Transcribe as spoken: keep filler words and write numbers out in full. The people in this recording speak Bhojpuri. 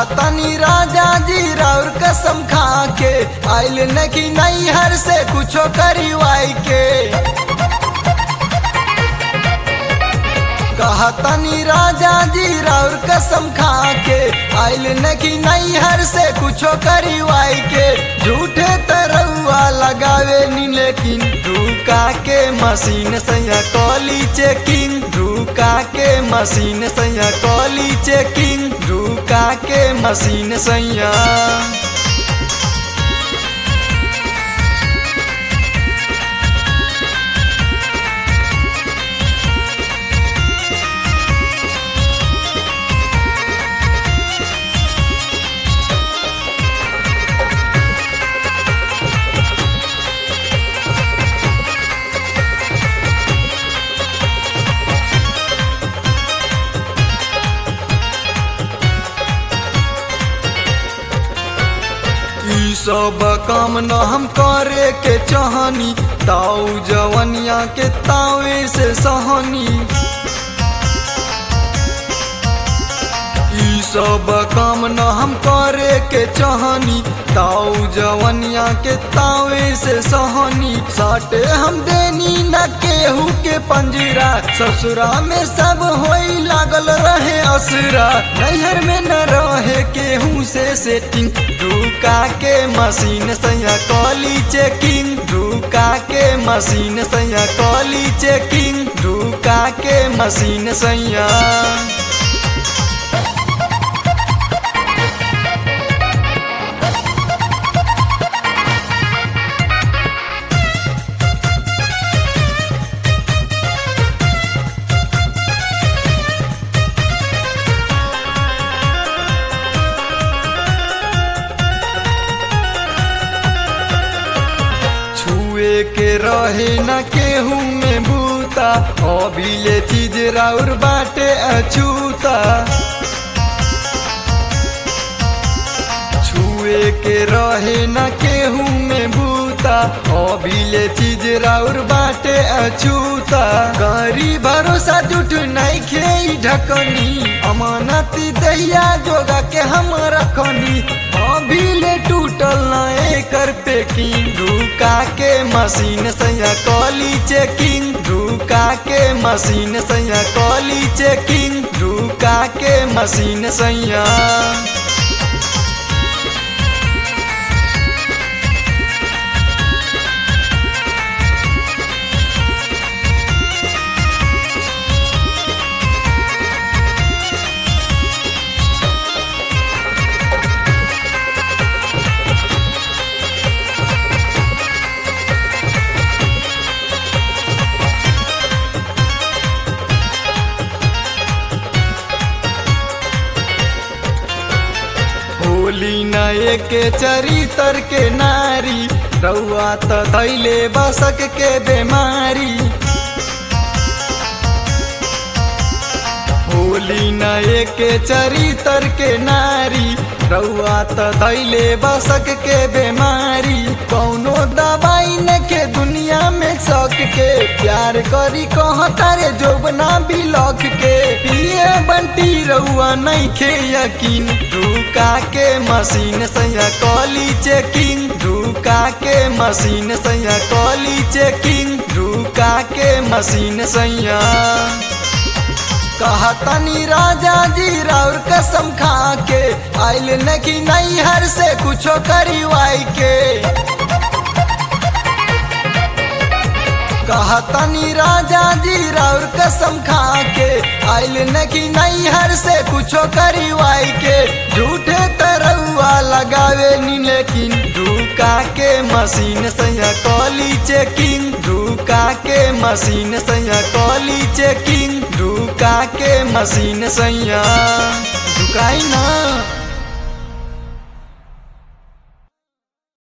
कहतनी राजा जी राउर कसम खा के आइल नकी नैहर से कुछो करीवाई के। कहतनी राजा जी राउर कसम खा के आइल नकी नैहर से कुछो करीवाई के। झूठे तरौआ लगावे नी लेकिन धूका के मशीन सैया कॉली चेकिंग। धूका के मशीन सैया कॉली चेकिंग। धूका के मशीन सैया सब काम न हम करे के चाहनी। ताऊ जवनिया के तावे से सहनी। ई सब काम न हम करे के चाहनी। ताऊ जवनिया के तावे से सहनी। साटे हम देनी न केहू के पंजरा। ससुरा में सब होई लागल रहे असुरा। नैहर में न रहे केहू से सेटिंग। धूका के मशीन सैया कॉली चेकिंग। धूका के मशीन सैया कॉली चेकिंग। धूका के मशीन सैया के रहे न केहू में बूता। अभिले चीज राउर बाटे अछूता। छुए के रहे न केहू में बूता। अभिले चीज राउर बाटे अछूता। करी भरोसा जुट नहीं खे ढकनी। अमानती दहिया जोगा के हम रखनी। अभिले टूटल न एकर पेकिंग। धूका के मशीन सैया कॉली चेकिंग। धूका के मशीन सैया कॉली चेकिंग। धूका के मशीन सैया होली नए के चरितर के नारी। रउआ त धैले बसक के बेमारी। होली नए के चरितर के नारी। रउआ त धैले बसक के बेमारी। कौनो दवाई न के दुनिया में सक के। प्यार करी कह तारे जोबना बिलख के। पिए बंटी रउआ नहीं खे यकीन। धूका के मशीन सैया कॉली चेकिंग। धूका के मशीन सैया कॉली चेकिंग। धूका के मशीन सैया कहतनी राजा जी राउर कसम खा के आइल नकी नैहर से कुछो करीवाई के। कहतनी राजा जी राउर कसम खा के आइल नकी नैहर से कुछो करीवाई के। झूठे तरौआ लगावे नी लेकिन धूका के मशीन सैया कॉली चेकिंग। धूका के मशीन सैया कॉली चेकिंग। धूका के मशीन सैया धुकाई ना।